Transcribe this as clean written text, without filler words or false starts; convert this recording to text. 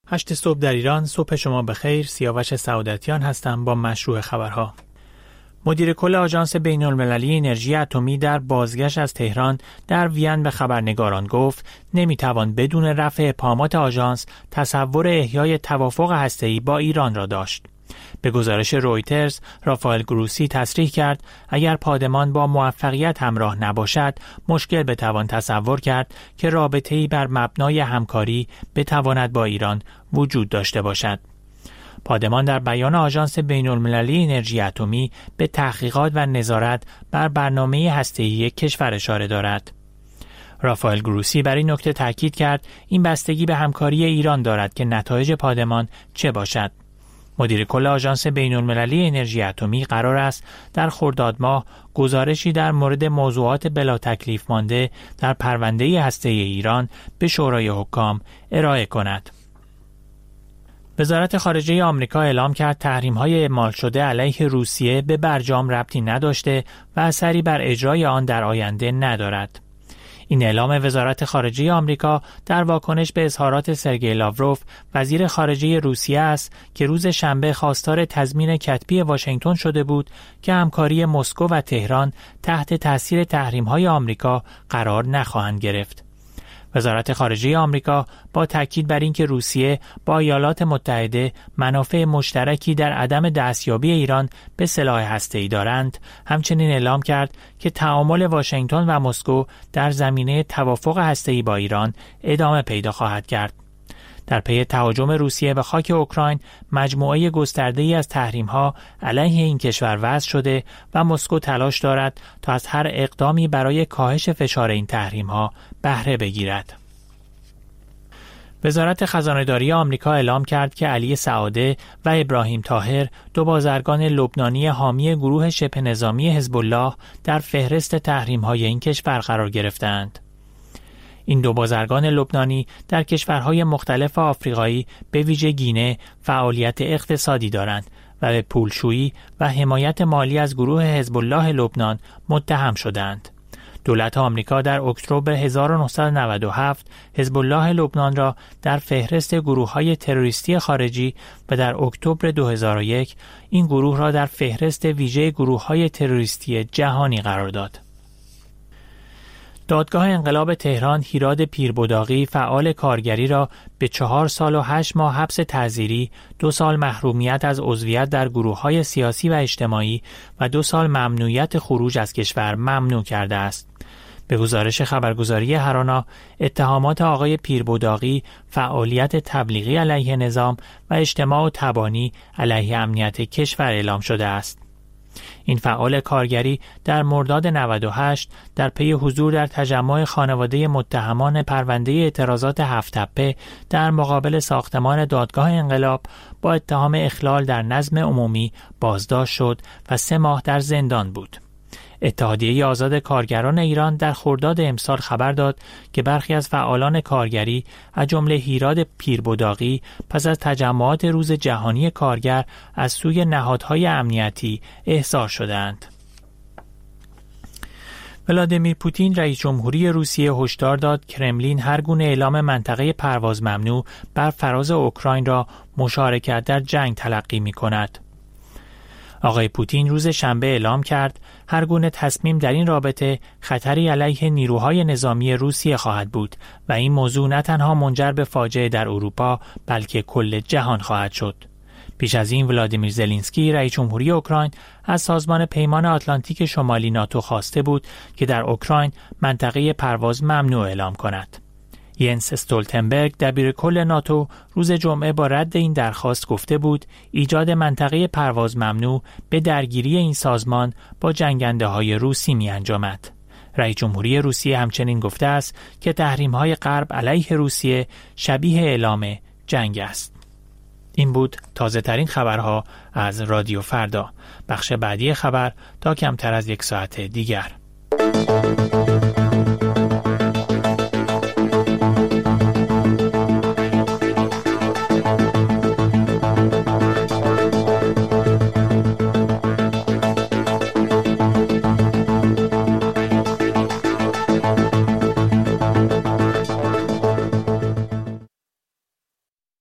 8 صبح در ایران. صبح شما بخیر. سیاوش سعادتیان هستم با مشروع خبرها. مدیر کل آژانس بین‌المللی انرژی اتمی در بازگشت از تهران در وین به خبرنگاران گفت نمیتوان بدون رفع ابهامات آژانس تصور احیای توافق هسته‌ای با ایران را داشت. به گزارش رویترز، رافائل گروسی تصریح کرد اگر پادمان با موفقیت همراه نباشد، مشکل بتوان تصور کرد که رابطه‌ای بر مبنای همکاری بتواند با ایران وجود داشته باشد. پادمان در بیان آژانس بین‌المللی انرژی اتمی به تحقیقات و نظارت بر برنامه هسته‌ای کشور اشاره دارد. رافائل گروسی بر این نکته تاکید کرد این بستگی به همکاری ایران دارد که نتایج پادمان چه باشد. مدیر کل آژانس بین‌المللی انرژی اتمی قرار است در خرداد ماه گزارشی در مورد موضوعات بلا تکلیف مانده در پرونده هسته‌ای ایران به شورای حکام ارائه کند. وزارت خارجه آمریکا اعلام کرد تحریم‌های اعمال شده علیه روسیه به برجام ربطی نداشته و اثری بر اجرای آن در آینده ندارد. این اعلام وزارت خارجه آمریکا در واکنش به اظهارات سرگئی لاوروف وزیر خارجه روسیه است که روز شنبه خواستار تضمین کتبی واشنگتن شده بود که همکاری مسکو و تهران تحت تاثیر تحریم‌های آمریکا قرار نخواهند گرفت. وزارت خارجه آمریکا با تاکید بر اینکه روسیه با ایالات متحده منافع مشترکی در عدم دستیابی ایران به سلاح هسته‌ای دارند، همچنین اعلام کرد که تعامل واشنگتن و مسکو در زمینه توافق هسته‌ای با ایران ادامه پیدا خواهد کرد. در پی تهاجم روسیه به خاک اوکراین، مجموعه گسترده‌ای از تحریم‌ها علیه این کشور وضع شده و مسکو تلاش دارد تا از هر اقدامی برای کاهش فشار این تحریم‌ها بهره بگیرد. وزارت خزانه‌داری آمریکا اعلام کرد که علی سعاده و ابراهیم طاهر، دو بازرگان لبنانی حامی گروه شبه نظامی حزب الله، در فهرست تحریم‌های این کشور قرار گرفتند. این دو بازرگان لبنانی در کشورهای مختلف آفریقایی به ویژه گینه فعالیت اقتصادی دارند و به پولشویی و حمایت مالی از گروه حزب الله لبنان متهم شدند. دولت آمریکا در اکتبر 1997 حزب الله لبنان را در فهرست گروه‌های تروریستی خارجی و در اکتبر 2001 این گروه را در فهرست ویژه گروه‌های تروریستی جهانی قرار داد. دادگاه انقلاب تهران هیراد پیربداغی فعال کارگری را به 4 سال و 8 ماه حبس تعزیری، 2 سال محرومیت از عضویت در گروه‌های سیاسی و اجتماعی و 2 سال ممنوعیت خروج از کشور ممنوع کرده است. به گزارش خبرگزاری هرانا، اتهامات آقای پیربداغی فعالیت تبلیغی علیه نظام و اجتماع و تبانی علیه امنیت کشور اعلام شده است. این فعال کارگری در مرداد 98 در پی حضور در تجمع خانواده متهمان پرونده اعتراضات هفت‌تپه در مقابل ساختمان دادگاه انقلاب با اتهام اخلال در نظم عمومی بازداشت شد و 3 ماه در زندان بود. اتحادیه آزاد کارگران ایران در خرداد امسال خبر داد که برخی از فعالان کارگری از جمله هیراد پیربداغی پس از تجمعات روز جهانی کارگر از سوی نهادهای امنیتی احضار شدند. ولادیمیر پوتین رئیس جمهوری روسیه هشدار داد کرملین هر گونه اعلام منطقه پرواز ممنوع بر فراز اوکراین را مشارکت در جنگ تلقی می‌کند. آقای پوتین روز شنبه اعلام کرد هر گونه تصمیم در این رابطه خطری علیه نیروهای نظامی روسیه خواهد بود و این موضوع نه تنها منجر به فاجعه در اروپا بلکه کل جهان خواهد شد. پیش از این ولادیمیر زلنسکی رئیس جمهوری اوکراین از سازمان پیمان آتلانتیک شمالی ناتو خواسته بود که در اوکراین منطقه پرواز ممنوع اعلام کند. ینس استولتنبرگ دبیر کل ناتو روز جمعه با رد این درخواست گفته بود ایجاد منطقه پرواز ممنوع به درگیری این سازمان با جنگنده‌های روسی می‌انجامد. رئیس جمهوری روسیه همچنین گفته است که تحریم‌های غرب علیه روسیه شبیه اعلام جنگ است. این بود تازه ترین خبرها از رادیو فردا. بخش بعدی خبر تا کمتر از 1 ساعت دیگر.